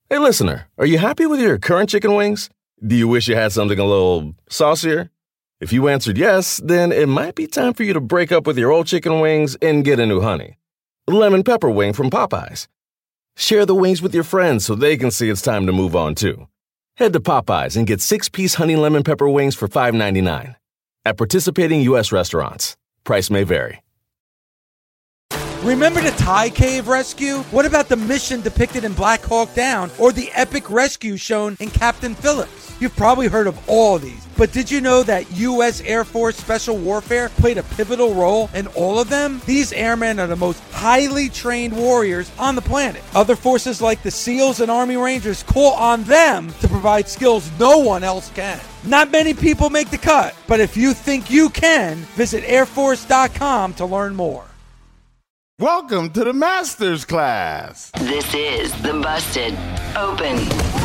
Hey, listener, are you happy with your current chicken wings? Do you wish you had something a little saucier? If you answered yes, then it might be time for you to break up with your old chicken wings and get a new honey. Lemon pepper wing from Popeyes. Share the wings with your friends so they can see it's time to move on too. Head to Popeyes and get 6-piece honey lemon pepper wings for $5.99. At participating U.S. restaurants. Price may vary. Remember the Thai cave rescue? What about the mission depicted in Black Hawk Down or the epic rescue shown in Captain Phillips? You've probably heard of all these, but did you know that U.S. Air Force Special Warfare played a pivotal role in all of them? These airmen are the most highly trained warriors on the planet. Other forces like the SEALs and Army Rangers call on them to provide skills no one else can. Not many people make the cut, but if you think you can, visit airforce.com to learn more. Welcome to the Masters Class. This is the Busted Open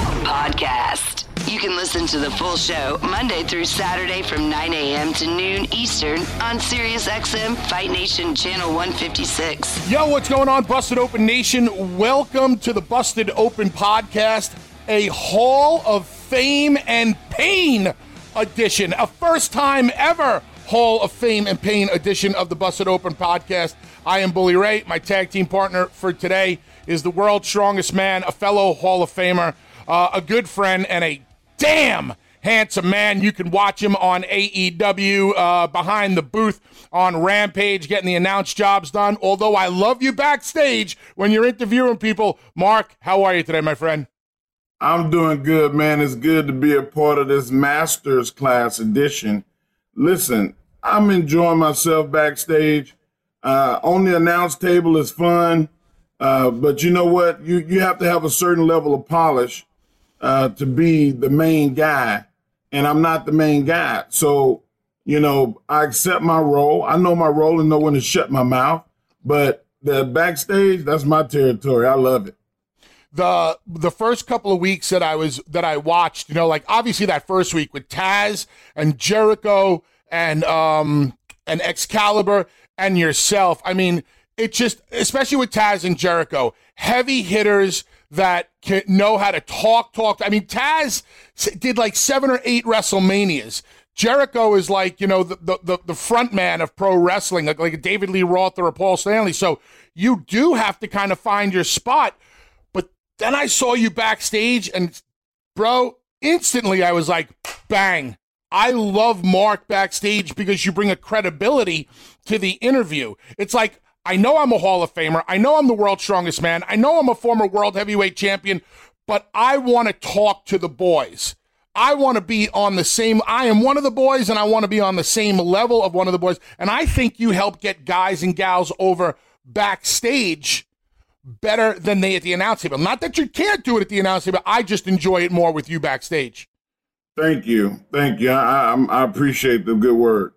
Podcast. You can listen to the full show Monday through Saturday from 9 a.m. to noon Eastern on SiriusXM Fight Nation Channel 156. Yo, what's going on, Busted Open Nation? Welcome to the Busted Open Podcast, a Hall of Fame and Pain edition, a first time ever Hall of Fame and Pain edition of the Busted Open Podcast. I am Bully Ray. My tag team partner for today is the world's strongest man, a fellow Hall of Famer, a good friend, and a damn handsome man. You can watch him on AEW, behind the booth on Rampage, getting the announce jobs done. Although I love you backstage when you're interviewing people. Mark, how are you today, my friend? I'm doing good, man. It's good to be a part of this Masters Class edition. Listen, I'm enjoying myself backstage. On the announce table is fun, but you know what? You have to have a certain level of polish to be the main guy, and I'm not the main guy. So, you know, I accept my role. I know my role and know when to shut my mouth, but the backstage, that's my territory. I love it. The first couple of weeks that I watched, you know, like obviously that first week with Taz and Jericho and Excalibur and yourself. I mean, it just, especially with Taz and Jericho, heavy hitters that can know how to talk. I mean, Taz did like 7 or 8 WrestleManias. Jericho is like, you know, the front man of pro wrestling, like a David Lee Roth or a Paul Stanley. So you do have to kind of find your spot. But then I saw you backstage and, bro, instantly I was like, bang. I love Mark backstage because you bring a credibility to the interview. It's like, I know I'm a Hall of Famer. I know I'm the world's strongest man. I know I'm a former world heavyweight champion, but I want to talk to the boys. I want to be on the same, I am one of the boys and I want to be on the same level of one of the boys. And I think you help get guys and gals over backstage better than they at the announce table. Not that you can't do it at the announce table. I just enjoy it more with you backstage. Thank you. I appreciate the good word.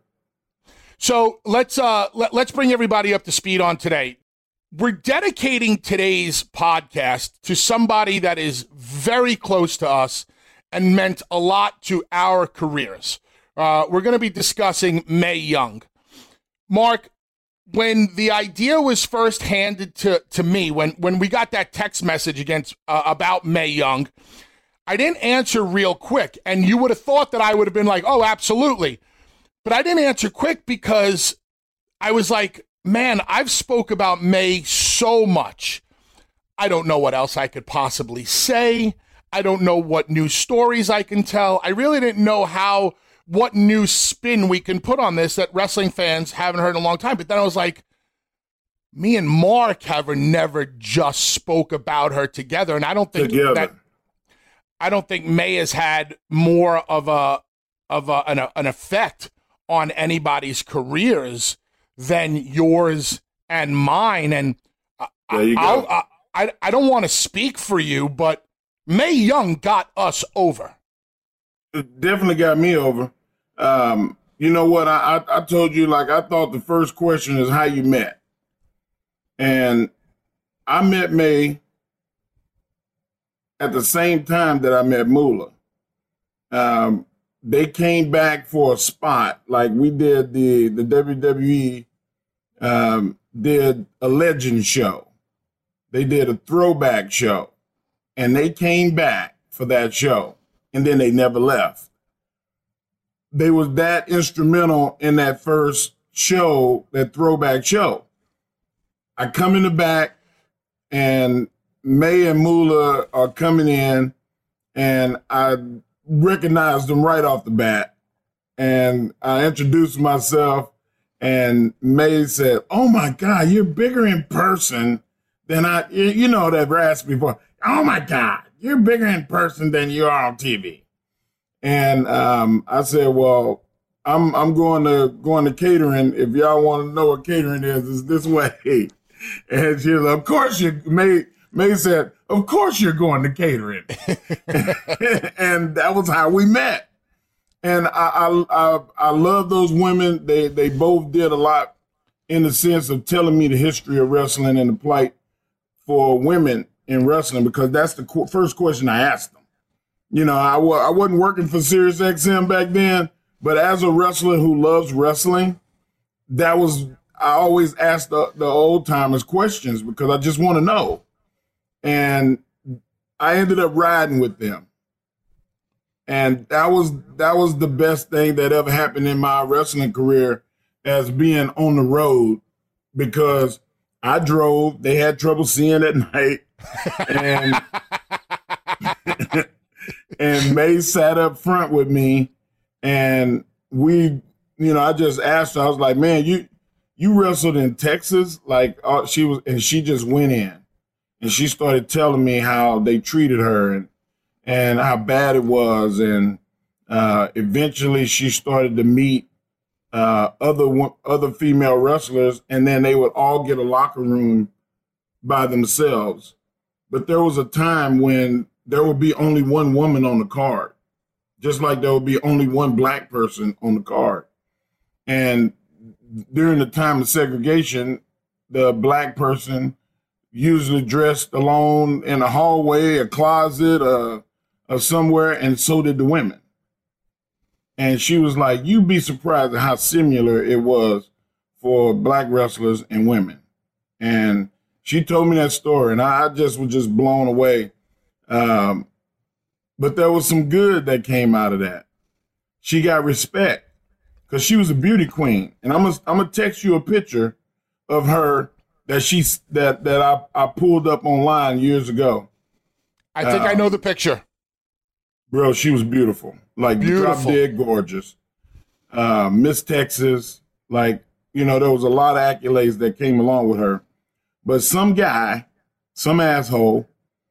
So let's bring everybody up to speed on today. We're dedicating today's podcast to somebody that is very close to us and meant a lot to our careers. We're going to be discussing Mae Young. Mark, when the idea was first handed to me, when we got that text message about Mae Young, I didn't answer real quick, and you would have thought that I would have been like, oh, absolutely. But I didn't answer quick because I was like, man, I've spoke about Mae so much. I don't know what else I could possibly say. I don't know what new stories I can tell. I really didn't know what new spin we can put on this that wrestling fans haven't heard in a long time. But then I was like, me and Mark have never just spoke about her together. And I don't think I don't think Mae has had more of an effect on anybody's careers than yours and mine. And there you go. I don't want to speak for you, but Mae Young got us over. It definitely got me over. You know what? I told you, like, I thought the first question is how you met. And I met Mae at the same time that I met Moolah. They came back for a spot, like we did the WWE did a legend show. They did a throwback show. and they came back for that show, and then they never left. They was that instrumental in that first show, that throwback show. I come in the back, and May and Moolah are coming in, and I recognized them right off the bat. And I introduced myself, and May said, "Oh my God, you're bigger in person than you know, that raspy voice. Oh my God, you're bigger in person than you are on TV." And I said, "Well, I'm going to catering. If y'all want to know what catering is, it's this way." And she was, "Of course you." May said, "Of course you're going to catering." And that was how we met. And I love those women. They both did a lot in the sense of telling me the history of wrestling and the plight for women in wrestling, because that's the first question I asked them. You know, I wasn't working for Sirius XM back then, but as a wrestler who loves wrestling, I always ask the old timers questions because I just want to know. And I ended up riding with them. And that was the best thing that ever happened in my wrestling career, as being on the road, because I drove. They had trouble seeing at night, and and May sat up front with me, and we, you know, I just asked her. I was like, "Man, you wrestled in Texas?" Like she was, and she just went in, and she started telling me how they treated her and how bad it was. And eventually she started to meet other female wrestlers, and then they would all get a locker room by themselves. But there was a time when there would be only one woman on the card, just like there would be only one black person on the card. And during the time of segregation, the black person usually dressed alone in a hallway, a closet, or somewhere, and so did the women. And she was like, "You'd be surprised at how similar it was for black wrestlers and women." And she told me that story, and I just was just blown away. But there was some good that came out of that. She got respect because she was a beauty queen. And I'm gonna text you a picture of her that I pulled up online years ago. I think I know the picture. Bro, she was beautiful. Like, beautiful. Drop dead gorgeous. Miss Texas. Like, you know, there was a lot of accolades that came along with her. But some guy, some asshole,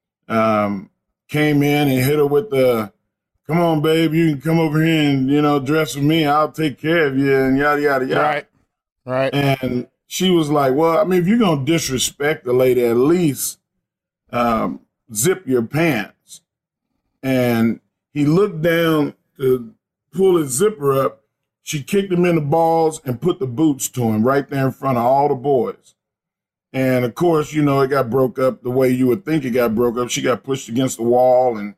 came in and hit her with the, "Come on, babe, you can come over here and, you know, dress with me. I'll take care of you," and yada, yada, yada. Right. And she was like, "Well, I mean, if you're going to disrespect the lady, at least zip your pants." And he looked down to pull his zipper up. She kicked him in the balls and put the boots to him right there in front of all the boys. And, of course, you know, it got broke up the way you would think it got broke up. She got pushed against the wall, and,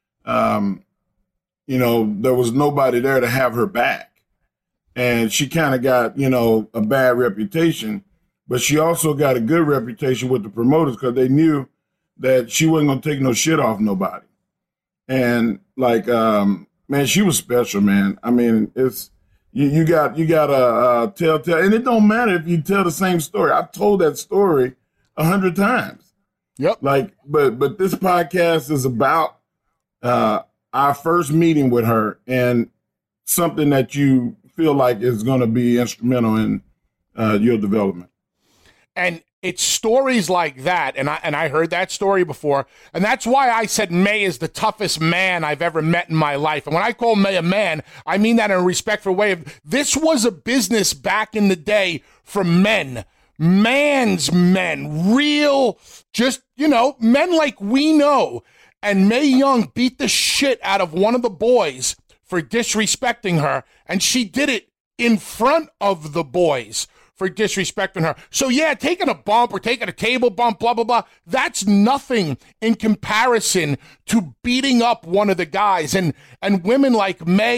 you know, there was nobody there to have her back. And she kind of got, you know, a bad reputation. But she also got a good reputation with the promoters because they knew that she wasn't going to take no shit off nobody. And, like, man, she was special, man. I mean, it's you got a telltale, and it don't matter if you tell the same story. I've told that story 100 times. Yep. Like, but this podcast is about our first meeting with her and something that you feel like is going to be instrumental in your development. And it's stories like that, and I heard that story before, and that's why I said May is the toughest man I've ever met in my life. And when I call May a man, I mean that in a respectful way. This was a business back in the day for men. Man's men. Real, just, you know, men like we know. And Mae Young beat the shit out of one of the boys for disrespecting her, and she did it in front of the boys for disrespecting her. So yeah, taking a bump or taking a table bump, blah, blah, blah, that's nothing in comparison to beating up one of the guys. And women like May,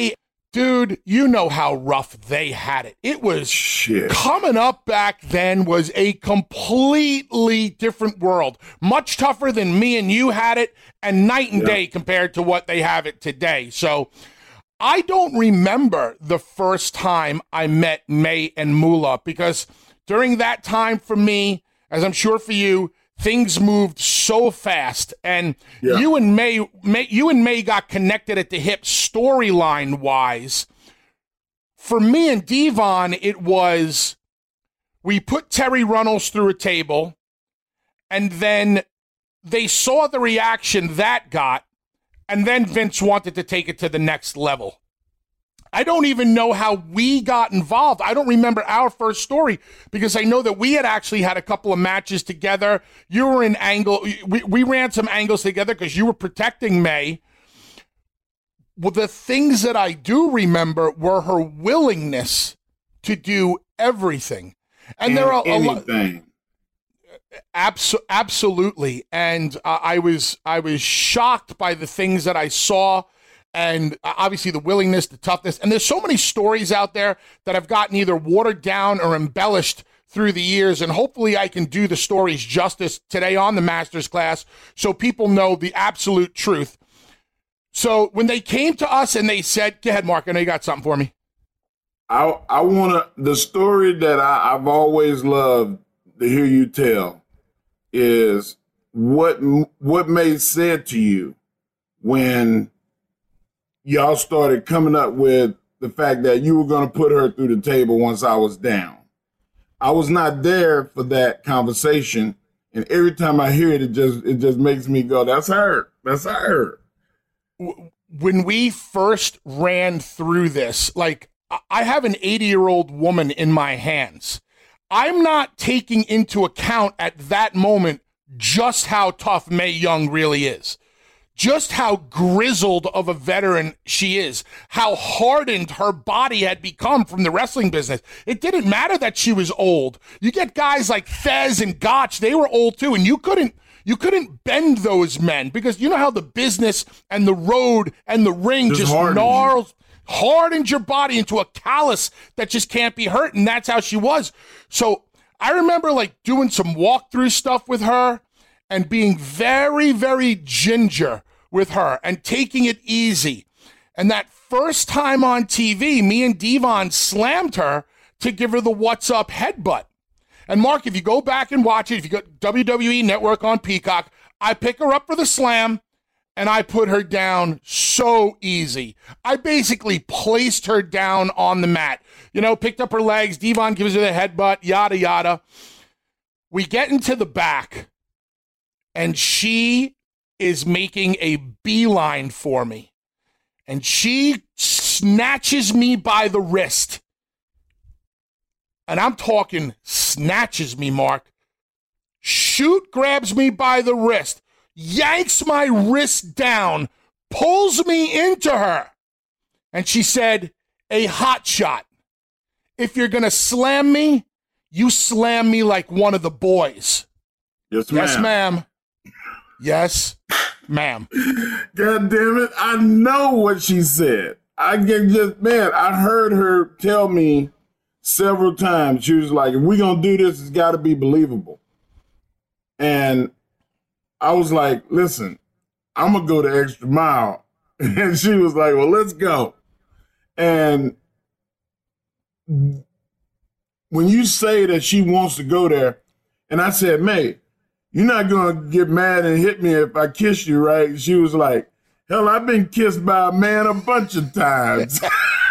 Dude, you know how rough they had it. It was coming up back then was a completely different world. Much tougher than me and you had it, and night and day compared to what they have it today. So I don't remember the first time I met May and Moolah, because during that time for me, as I'm sure for you, things moved so fast, and you and May got connected at the hip storyline wise. For me and Devon, it was we put Terry Runnels through a table, and then they saw the reaction that got, and then Vince wanted to take it to the next level. I don't even know how we got involved. I don't remember our first story, because I know that we had actually had a couple of matches together. You were in angle. We ran some angles together because you were protecting May. Well, the things that I do remember were her willingness to do everything. And there are anything. Absolutely. And I was shocked by the things that I saw. And obviously the willingness, the toughness. And there's so many stories out there that have gotten either watered down or embellished through the years. And hopefully I can do the stories justice today on the Masters Class so people know the absolute truth. So when they came to us and they said, go ahead, Mark, I know you got something for me. I want to, the story that I've always loved to hear you tell is what May said to you when y'all started coming up with the fact that you were going to put her through the table once I was down. I was not there for that conversation, and every time I hear it, it just makes me go, that's her. That's her. When we first ran through this, like, I have an 80-year-old woman in my hands. I'm not taking into account at that moment just how tough Mae Young really is. Just how grizzled of a veteran she is, how hardened her body had become from the wrestling business. It didn't matter that she was old. You get guys like Fez and Gotch, they were old too, and you couldn't bend those men because you know how the business and the road and the ring just hardened your body into a callus that just can't be hurt, and that's how she was. So I remember like doing some walkthrough stuff with her and being very, very ginger with her and taking it easy. And that first time on TV, me and Devon slammed her to give her the what's up headbutt. And Mark, if you go back and watch it, if you go WWE Network on Peacock, I pick her up for the slam and I put her down so easy. I basically placed her down on the mat. You know, picked up her legs, Devon gives her the headbutt, yada, yada. We get into the back and she is making a beeline for me. And she snatches me by the wrist. And I'm talking snatches me, Mark. Shoot grabs me by the wrist, yanks my wrist down, pulls me into her. And she said, a hot shot. If you're going to slam me, you slam me like one of the boys. Yes, ma'am. Yes, ma'am. Yes, ma'am. God damn it. I know what she said. I heard her tell me several times. She was like, if we're going to do this, it's got to be believable. And I was like, listen, I'm going to go the extra mile. And she was like, well, let's go. And when you say that she wants to go there, and I said, May, you're not going to get mad and hit me if I kiss you, right? She was like, hell, I've been kissed by a man a bunch of times.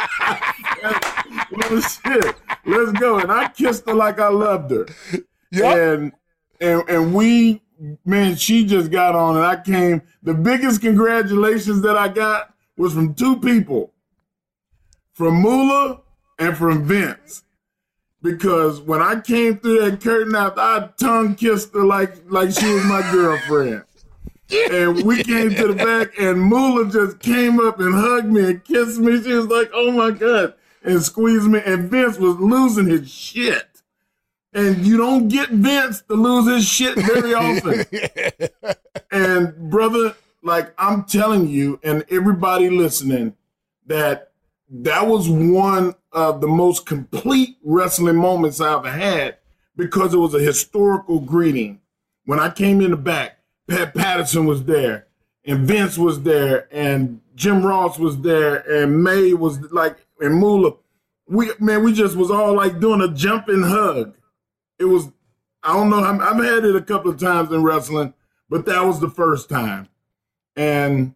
Well, shit, let's go. And I kissed her like I loved her. Yep. And we, man, she just got on and I came. The biggest congratulations that I got was from two people, from Moolah and from Vince. Because when I came through that curtain after I tongue kissed her like she was my girlfriend. And we came to the back and Moolah just came up and hugged me and kissed me. She was like, oh my God, and squeezed me. And Vince was losing his shit. And you don't get Vince to lose his shit very often. And brother, like I'm telling you and everybody listening that that was one of the most complete wrestling moments I ever had because it was a historical greeting. When I came in the back, Pat Patterson was there, and Vince was there, and Jim Ross was there, and May was like, and Moolah. We just was all like doing a jumping hug. It was, I don't know, I've had it a couple of times in wrestling, but that was the first time. And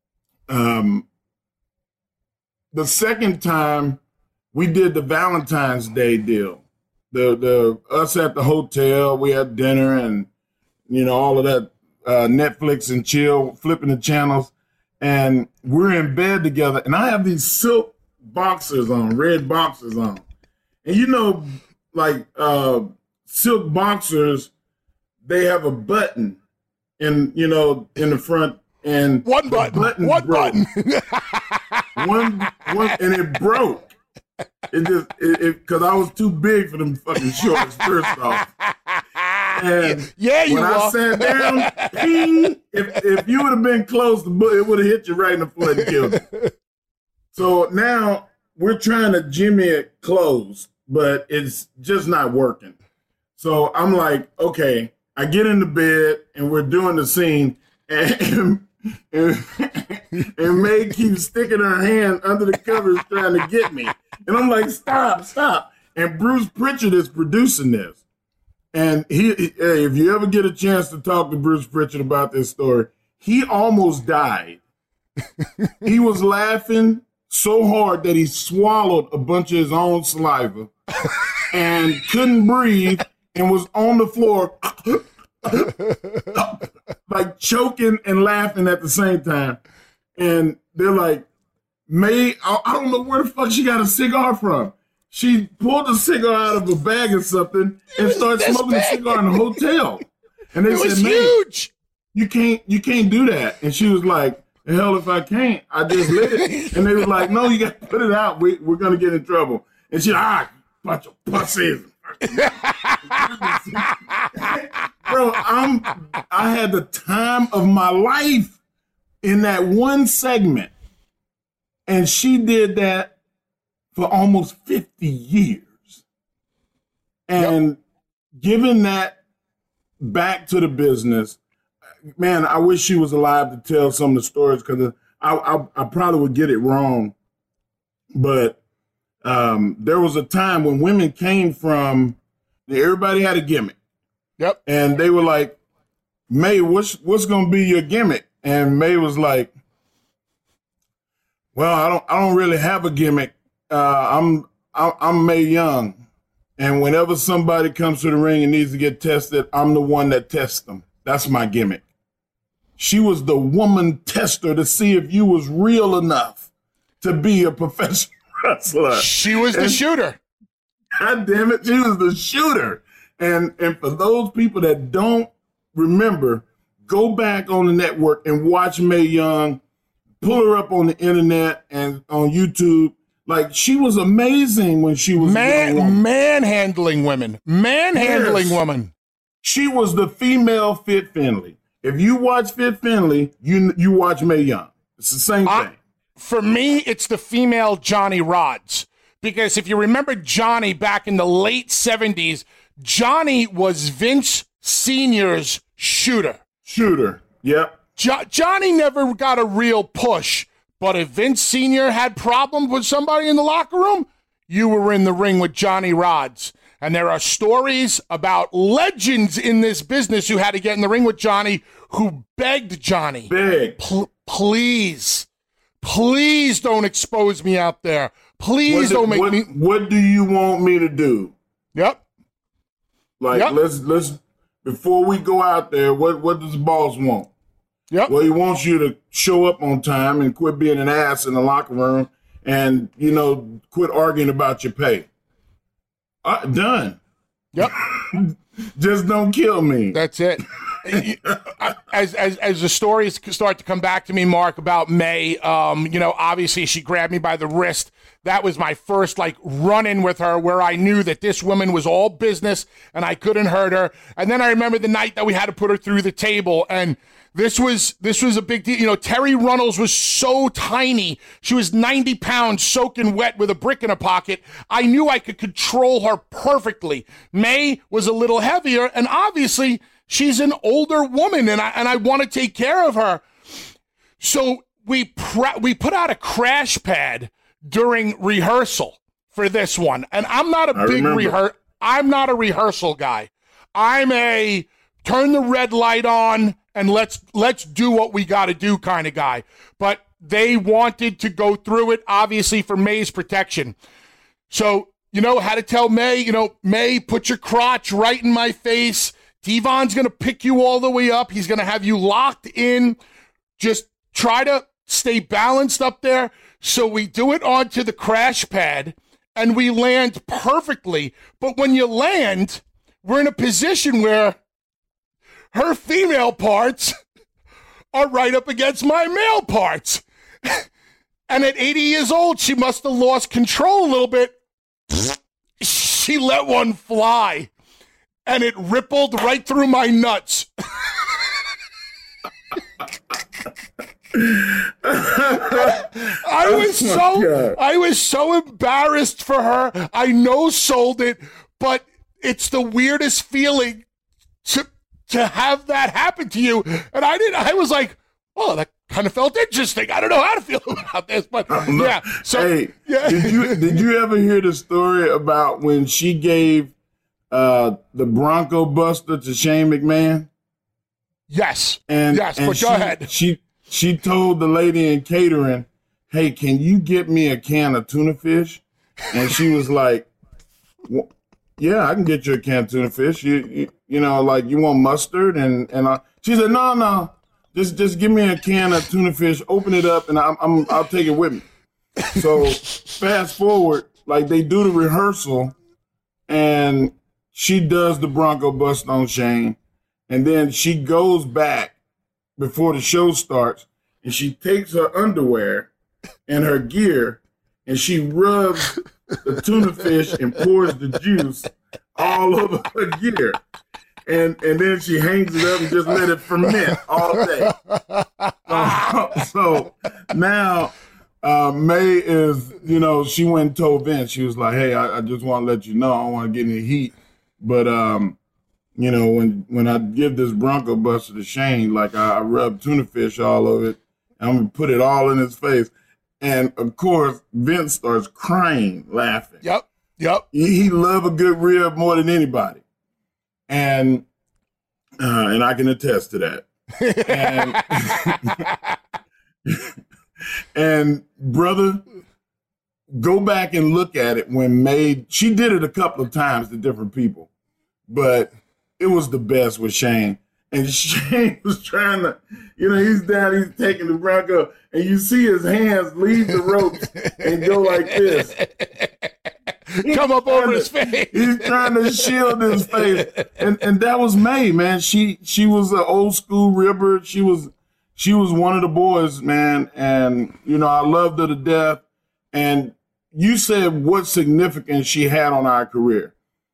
the second time we did the Valentine's Day deal. The us at the hotel, we had dinner and, you know, all of that Netflix and chill, flipping the channels. And we're in bed together. And I have these silk boxers on, red boxers on. And, you know, like silk boxers, they have a button in, you know, in the front. And one button. One button. one, and it broke. It just because I was too big for them fucking shorts. First off, and when I sat down, ping. If you would have been close, it would have hit you right in the foot and killed you. So now we're trying to jimmy it close, but it's just not working. So I'm like, okay, I get into bed and we're doing the scene, and May keeps sticking her hand under the covers trying to get me. And I'm like, stop. And Bruce Pritchard is producing this. And if you ever get a chance to talk to Bruce Pritchard about this story, he almost died. He was laughing so hard that he swallowed a bunch of his own saliva and couldn't breathe and was on the floor like choking and laughing at the same time. And they're like, May, I don't know where the fuck she got a cigar from. She pulled a cigar out of a bag or something and started smoking a cigar in the hotel. And they said, May, huge. You can't do that. And she was like, the hell if I can't, I just lit it. And they were like, no, you got to put it out. We're going to get in trouble. And she, bunch of pussies. Bro, I had the time of my life in that one segment. And she did that for almost 50 years. And giving that back to the business, man, I wish she was alive to tell some of the stories because I probably would get it wrong. But there was a time when women came from, everybody had a gimmick. Yep. And they were like, May, what's going to be your gimmick? And May was like, well, I don't really have a gimmick. I'm Mae Young. And whenever somebody comes to the ring and needs to get tested, I'm the one that tests them. That's my gimmick. She was the woman tester to see if you was real enough to be a professional wrestler. She was the shooter. God damn it, she was the shooter. And for those people that don't remember, go back on the network and watch Mae Young. Pull her up on the internet and on YouTube. Like, she was amazing when she was manhandling women. Women. She was the female Fit Finlay. If you watch Fit Finlay, you watch Mae Young. It's the same thing. For me, it's the female Johnny Rodz. Because if you remember Johnny back in the late 70s, Johnny was Vince Sr.'s shooter. Yep. Johnny never got a real push, but if Vince Sr. had problems with somebody in the locker room, you were in the ring with Johnny Rodz. And there are stories about legends in this business who had to get in the ring with Johnny, who begged Johnny, please don't expose me out there. Please don't make me. What do you want me to do? Yep. Like, let's before we go out there, what does the boss want? Yep. Well, he wants you to show up on time and quit being an ass in the locker room and, quit arguing about your pay. Done. Yep. Just don't kill me. That's it. As the stories start to come back to me, Mark, about May, obviously she grabbed me by the wrist. That was my first run-in with her where I knew that this woman was all business and I couldn't hurt her. And then I remember the night that we had to put her through the table, and This was a big deal. You know, Terry Runnels was so tiny. She was 90 pounds soaking wet with a brick in her pocket. I knew I could control her perfectly. May was a little heavier, and obviously she's an older woman, and I want to take care of her. So we put out a crash pad during rehearsal for this one, and I'm not a rehearsal guy. I'm a turn the red light on and let's do what we got to do kind of guy. But they wanted to go through it, obviously, for May's protection. So, you know, how to tell May, you know, May, put your crotch right in my face. Devon's going to pick you all the way up. He's going to have you locked in. Just try to stay balanced up there. So we do it onto the crash pad, and we land perfectly. But when you land, we're in a position where her female parts are right up against my male parts. And at 80 years old, she must have lost control a little bit. She let one fly, and it rippled right through my nuts. I was so embarrassed for her. I no-sold it, but it's the weirdest feeling to have that happen to you. And I was like, oh, that kind of felt interesting. I don't know how to feel about this, but yeah. So, hey, yeah. Did you ever hear the story about when she gave the Bronco Buster to Shane McMahon? Yes. And Go ahead. She told the lady in catering, hey, can you get me a can of tuna fish? And she was like, well, yeah, I can get you a can of tuna fish. You know, like, you want mustard? And she said, no, just give me a can of tuna fish, open it up, and I'll take it with me. So fast forward, like, they do the rehearsal, and she does the Bronco Buster on Shane, and then she goes back before the show starts, and she takes her underwear and her gear, and she rubs the tuna fish and pours the juice all over her gear. And then she hangs it up and just let it ferment all day. So now May is, you know, she went and told Vince, she was like, hey, I just want to let you know, I don't want to get any heat. But, you know, when I give this Bronco Buster to Shane, like, I rub tuna fish all over it, and I'm going to put it all in his face. And, of course, Vince starts crying, laughing. Yep. He loved a good rib more than anybody. And I can attest to that. And brother, go back and look at it when she did it a couple of times to different people, but it was the best with Shane. And Shane was trying to, you know, he's down, he's taking the Bronco, and you see his hands leave the ropes and go like this. Come up over his face. He's trying to shield his face. And that was May, man. She was an old school ribber. She was one of the boys, man. And, you know, I loved her to death. And you said what significance she had on our career.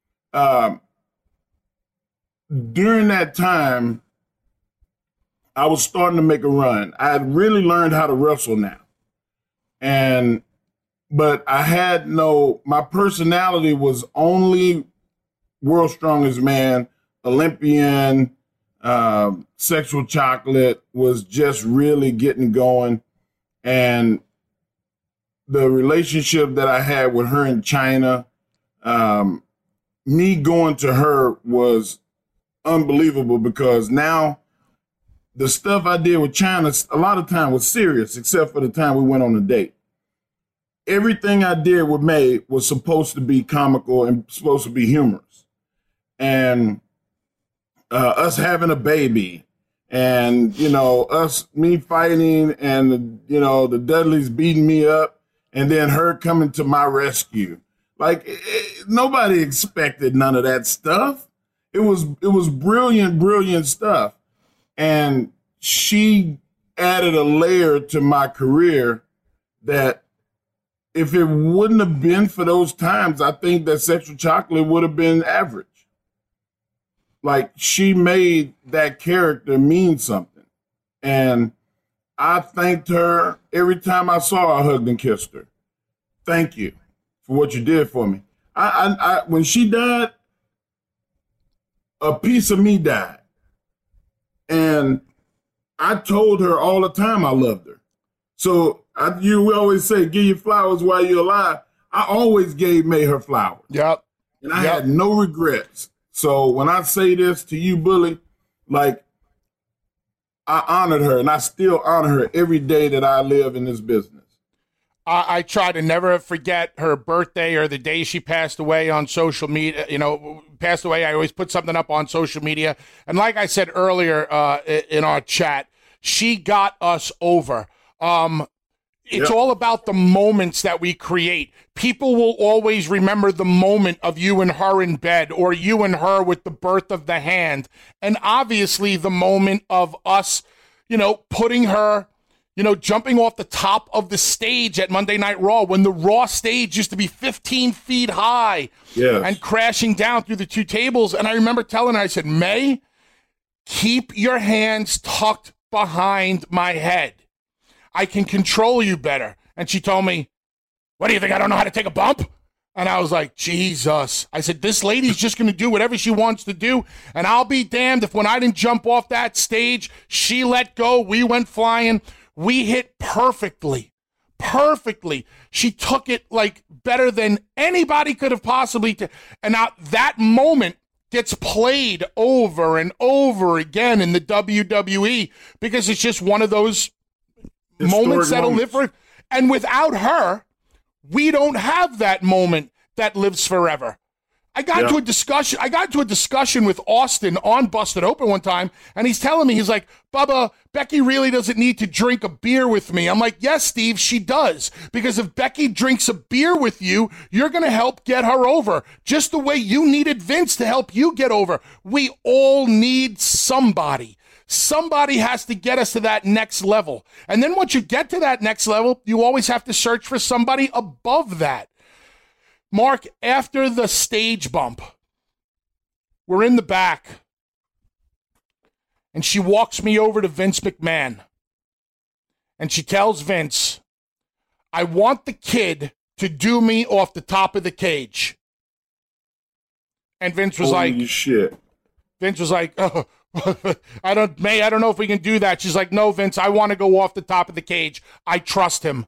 During that time, I was starting to make a run. I had really learned how to wrestle now. But I had my personality was only World's Strongest Man, Olympian, Sexual Chocolate was just really getting going. And the relationship that I had with her in China, me going to her was unbelievable, because now the stuff I did with China, a lot of time was serious, except for the time we went on a date. Everything I did with May was supposed to be comical and supposed to be humorous. And us having a baby and, you know, me fighting and, you know, the Dudleys beating me up and then her coming to my rescue. Like, nobody expected none of that stuff. It was brilliant stuff. And she added a layer to my career that, if it wouldn't have been for those times, I think that Sexual Chocolate would have been average. Like, she made that character mean something. And I thanked her every time I saw her. I hugged and kissed her. Thank you for what you did for me. When she died, a piece of me died. And I told her all the time I loved her. So we always say, give your flowers while you're alive. I always gave May her flowers. Yep. And I had no regrets. So when I say this to you, Bully, like, I honored her, and I still honor her every day that I live in this business. I try to never forget her birthday or the day she passed away on social media. Passed away, I always put something up on social media. And like I said earlier in our chat, she got us over. It's all about the moments that we create. People will always remember the moment of you and her in bed, or you and her with the birth of the hand. And obviously the moment of us, putting her, jumping off the top of the stage at Monday Night Raw, when the Raw stage used to be 15 feet high and crashing down through the two tables. And I remember telling her, I said, May, keep your hands tucked behind my head. I can control you better. And she told me, what do you think? I don't know how to take a bump? And I was like, Jesus. I said, this lady's just going to do whatever she wants to do. And I'll be damned if when I didn't jump off that stage, she let go. We went flying. We hit perfectly. She took it like better than anybody could have possibly. And now that moment gets played over and over again in the WWE because it's just one of those moments that'll live for. And without her, we don't have that moment that lives forever. I got into a discussion with Austin on Busted Open one time, and he's telling me, he's like, Bubba, Becky really doesn't need to drink a beer with me. I'm like, yes, Steve, she does. Because if Becky drinks a beer with you, you're going to help get her over. Just the way you needed Vince to help you get over. We all need somebody. Somebody has to get us to that next level. And then once you get to that next level, you always have to search for somebody above that. Mark, after the stage bump, we're in the back, and she walks me over to Vince McMahon, and she tells Vince, I want the kid to do me off the top of the cage. And Vince was Holy shit. Vince was like, oh, I don't know if we can do that. She's like, no, Vince, I want to go off the top of the cage. I trust him.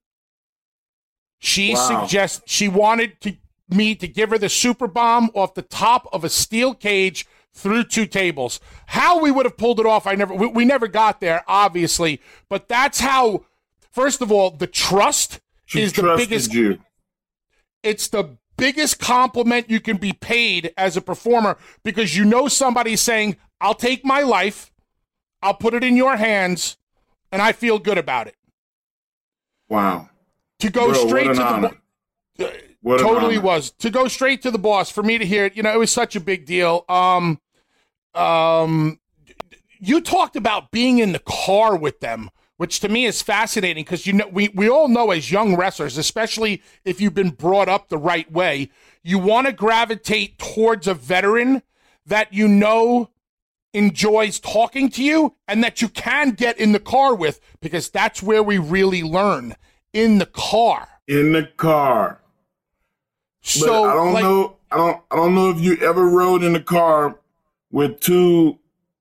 She wanted me to give her the super bomb off the top of a steel cage through two tables. How we would have pulled it off, we never got there, obviously. But that's how, first of all, the trust is the biggest. It's the biggest compliment you can be paid as a performer, because somebody's saying, I'll take my life, I'll put it in your hands, and I feel good about it. Wow. To go straight to to go straight to the boss, for me to hear it, it was such a big deal. You talked about being in the car with them, which to me is fascinating, because we all know as young wrestlers, especially if you've been brought up the right way, you want to gravitate towards a veteran that enjoys talking to you and that you can get in the car with, because that's where we really learn, in the car. In the car. So but I don't know if you ever rode in the car with two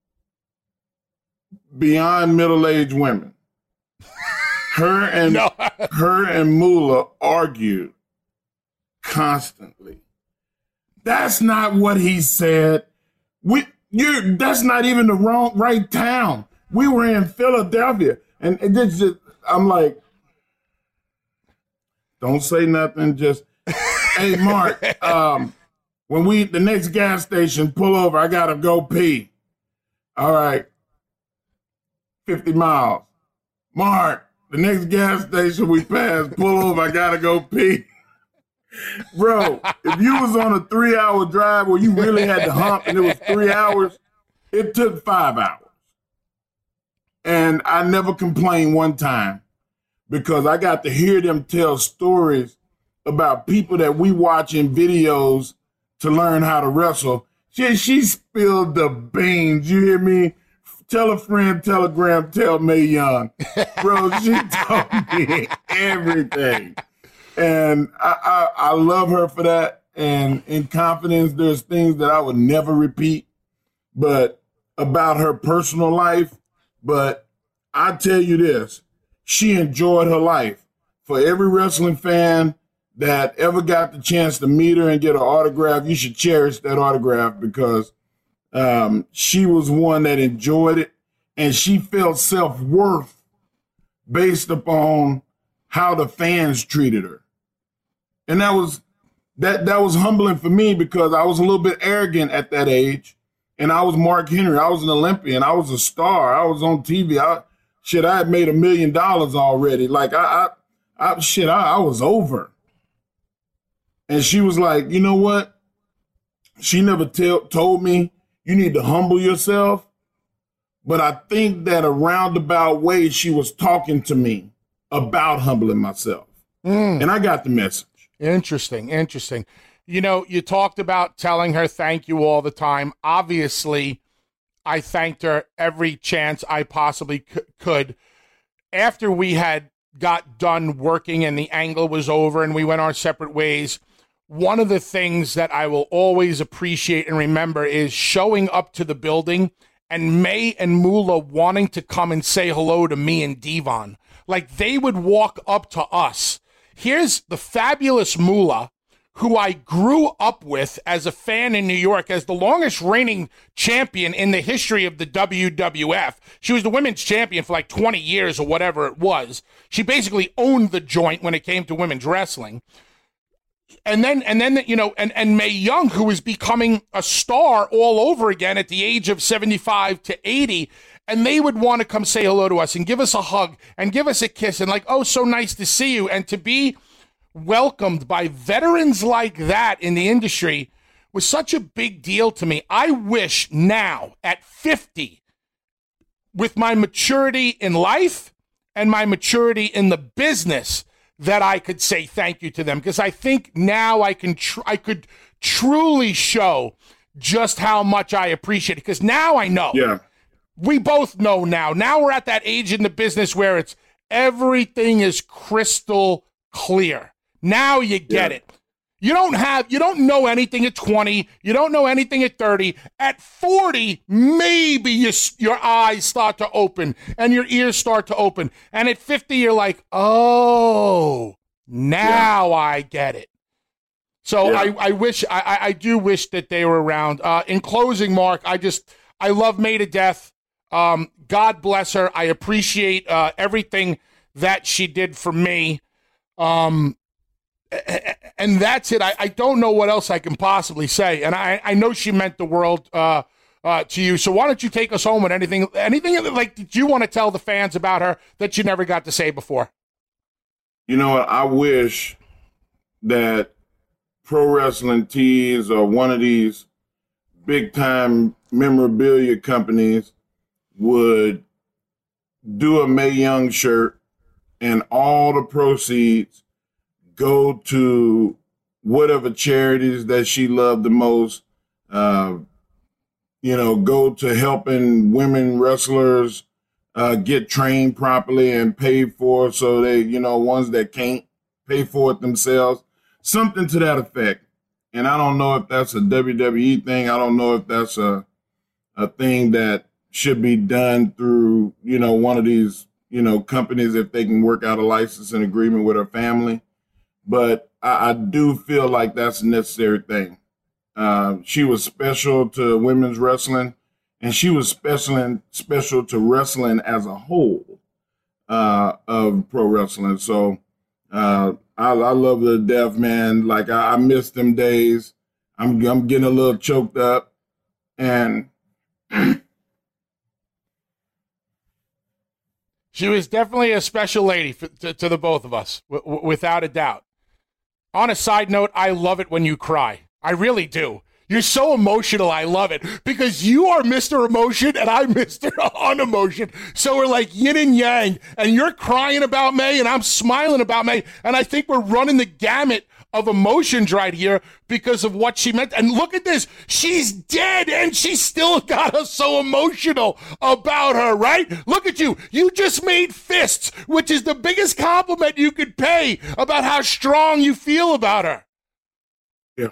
beyond middle-aged women. Her and Moolah argued constantly. That's not what he said. That's not even the right town. We were in Philadelphia, and I'm like, don't say nothing. Just, hey, Mark, when the next gas station pull over, I gotta go pee. All right, 50 miles. Mark, the next gas station we pass, pull over, I gotta go pee. Bro, if you was on a 3-hour drive where you really had to hump and it was 3 hours, it took 5 hours. And I never complained one time, because I got to hear them tell stories about people that we watch in videos to learn how to wrestle. She spilled the beans, you hear me? tell a friend, Telegram, tell Mae Young. Bro, she told me everything. And I love her for that. And in confidence, there's things that I would never repeat, but about her personal life. But I tell you this, she enjoyed her life. For every wrestling fan that ever got the chance to meet her and get her autograph, you should cherish that autograph because she was one that enjoyed it, and she felt self-worth based upon how the fans treated her. And that was humbling for me because I was a little bit arrogant at that age, and I was Mark Henry. I was an Olympian. I was a star. I was on TV. I had made $1 million already. Like I was over. And she was like, you know what? She never told me you need to humble yourself. But I think that a roundabout way she was talking to me about humbling myself. And I got the message. Interesting. You know, you talked about telling her thank you all the time. Obviously, I thanked her every chance I possibly could. After we had got done working and the angle was over and we went our separate ways, one of the things that I will always appreciate and remember is showing up to the building and Mae and Moolah wanting to come and say hello to me and Devon. Like they would walk up to us. Here's the fabulous Moolah, who I grew up with as a fan in New York as the longest reigning champion in the history of the WWF. She was the women's champion for like 20 years or whatever it was. She basically owned the joint when it came to women's wrestling. And then, you know, and Mae Young, who is becoming a star all over again at the age of 75 to 80, and they would want to come say hello to us and give us a hug and give us a kiss and like, oh, so nice to see you. And to be welcomed by veterans like that in the industry was such a big deal to me. I wish now at 50, with my maturity in life and my maturity in the business, that I could say thank you to them, because I think now I could truly show just how much I appreciate it, because now I know. Yeah. We both know now. Now we're at that age in the business where it's everything is crystal clear. Now you get it. You don't know anything at 20. You don't know anything at 30. At 40, maybe your eyes start to open and your ears start to open. And at 50, you're like, oh, now I get it. So I do wish that they were around. In closing, Mark, I love Mae to death. God bless her. I appreciate everything that she did for me. And that's it. I don't know what else I can possibly say. And I know she meant the world to you. So why don't you take us home with anything like that you want to tell the fans about her that you never got to say before? You know what? I wish that Pro Wrestling Tees or one of these big-time memorabilia companies would do a Mae Young shirt and all the proceeds go to whatever charities that she loved the most, go to helping women wrestlers get trained properly and paid for so they, ones that can't pay for it themselves, something to that effect. And I don't know if that's a WWE thing. I don't know if that's a thing that should be done through, one of these, companies if they can work out a licensing agreement with her family. But I do feel like that's a necessary thing. She was special to women's wrestling, and she was special to wrestling as a whole of pro wrestling. So I love her to death, man. Like I miss them days. I'm getting a little choked up, and she was definitely a special lady to the both of us, without a doubt. On a side note, I love it when you cry. I really do. You're so emotional. I love it because you are Mr. Emotion and I'm Mr. Unemotion. So we're like yin and yang, and you're crying about Mae and I'm smiling about Mae. And I think we're running the gamut of emotions right here because of what she meant. And look at this. She's dead and she still got us so emotional about her, right? Look at you. You just made fists, which is the biggest compliment you could pay about how strong you feel about her. Yeah.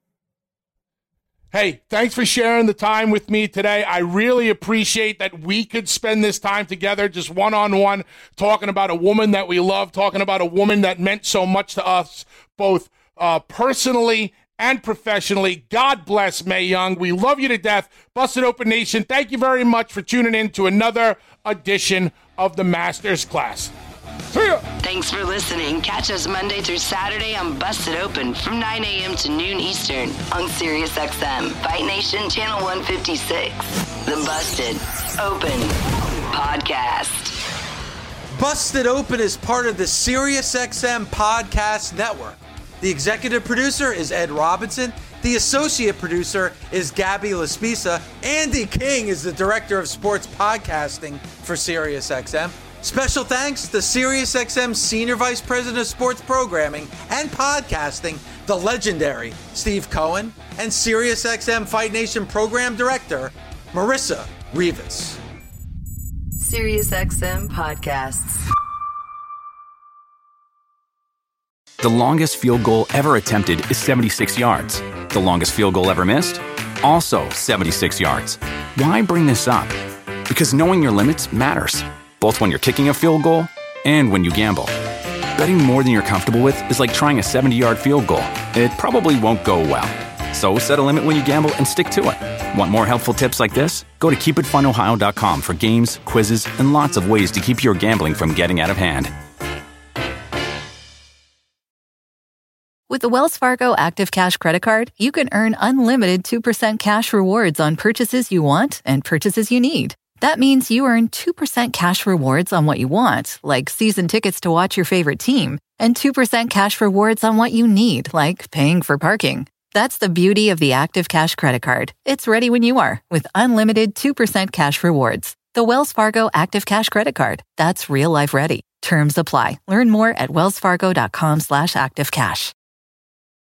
Hey, thanks for sharing the time with me today. I really appreciate that we could spend this time together just one-on-one, talking about a woman that we love, talking about a woman that meant so much to us, both personally and professionally. God bless Mae Young. We love you to death. Busted Open Nation, thank you very much for tuning in to another edition of the Masters Class. See ya. Thanks for listening. Catch us Monday through Saturday on Busted Open from 9 a.m. to noon Eastern on SiriusXM, Fight Nation Channel 156. The Busted Open Podcast. Busted Open is part of the SiriusXM Podcast Network. The executive producer is Ed Robinson. The associate producer is Gabby Laspisa. Andy King is the director of sports podcasting for SiriusXM. Special thanks to SiriusXM Senior Vice President of Sports Programming and Podcasting, the legendary Steve Cohen, and SiriusXM Fight Nation Program Director, Marissa Rivas. SiriusXM Podcasts. The longest field goal ever attempted is 76 yards. The longest field goal ever missed? Also 76 yards. Why bring this up? Because knowing your limits matters, both when you're kicking a field goal and when you gamble. Betting more than you're comfortable with is like trying a 70-yard field goal. It probably won't go well. So set a limit when you gamble and stick to it. Want more helpful tips like this? Go to keepitfunohio.com for games, quizzes, and lots of ways to keep your gambling from getting out of hand. With the Wells Fargo Active Cash Credit Card, you can earn unlimited 2% cash rewards on purchases you want and purchases you need. That means you earn 2% cash rewards on what you want, like season tickets to watch your favorite team, and 2% cash rewards on what you need, like paying for parking. That's the beauty of the Active Cash Credit Card. It's ready when you are, with unlimited 2% cash rewards. The Wells Fargo Active Cash Credit Card. That's real life ready. Terms apply. Learn more at wellsfargo.com/activecash.